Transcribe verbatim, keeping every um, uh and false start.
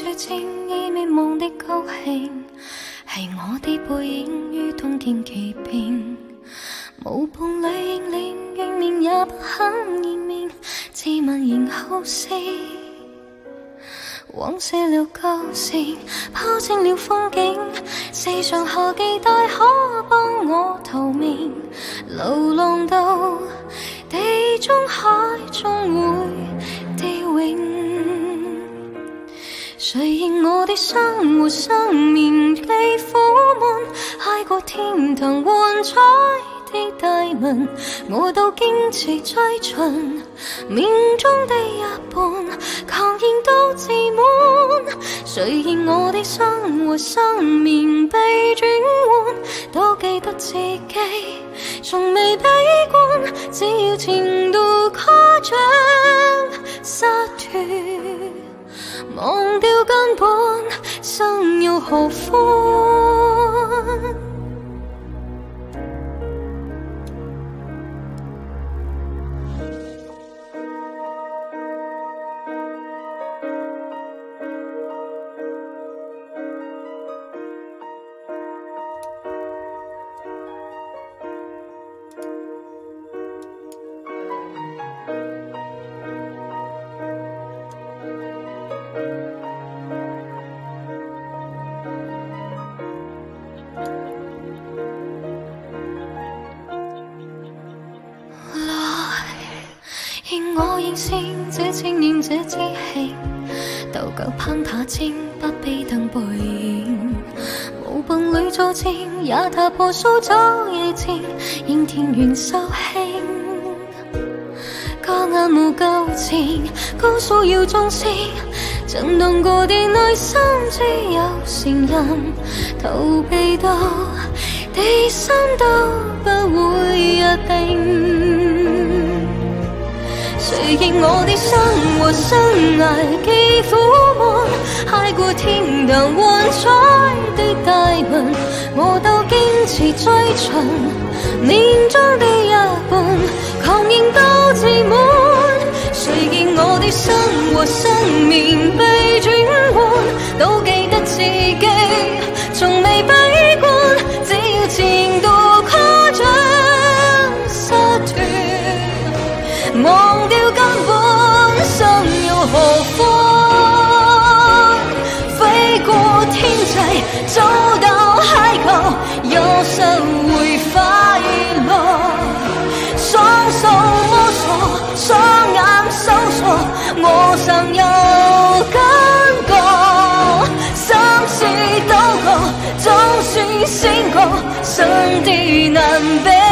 最正已滅亡的高興，係我的背影於冬天奇變。無伴侶認領願面也不肯見面，自問然後是往昔了舊情，拋清了風景，四上下期待可幫我投明，流浪到地中海終會地永。誰認我的生活生命既苦悶，揩過天堂幻彩的大文，我都堅持追尋命中的一半，狂言到自滿。誰認我的生活生命被轉換，都記得自己從未悲觀，只要程度誇張灑脫，忘掉根本，生又何歡？願我應聲這情願這知氣，鬥夠攀塔尖不必等背影，無伴侶作證也踏破蘇州夜戰，應田園修興。假眼無舊情，告訴要忠誠，震動過的內心只有聲音，逃避到地心都不會約定。誰認我的生活生涯既苦悶，揩過天堂幻彩的大文，我都堅持追尋命中的一半，狂言到自滿。誰認我的生活生命被轉換，都記得自己從未悲觀，只要程度誇張灑脫，忘掉根本，生又何歡？飛過天際，走到海角，有時會快樂。雙手摸索，雙眼搜索，我尚有感覺。心事都過，總算醒覺，生的難避。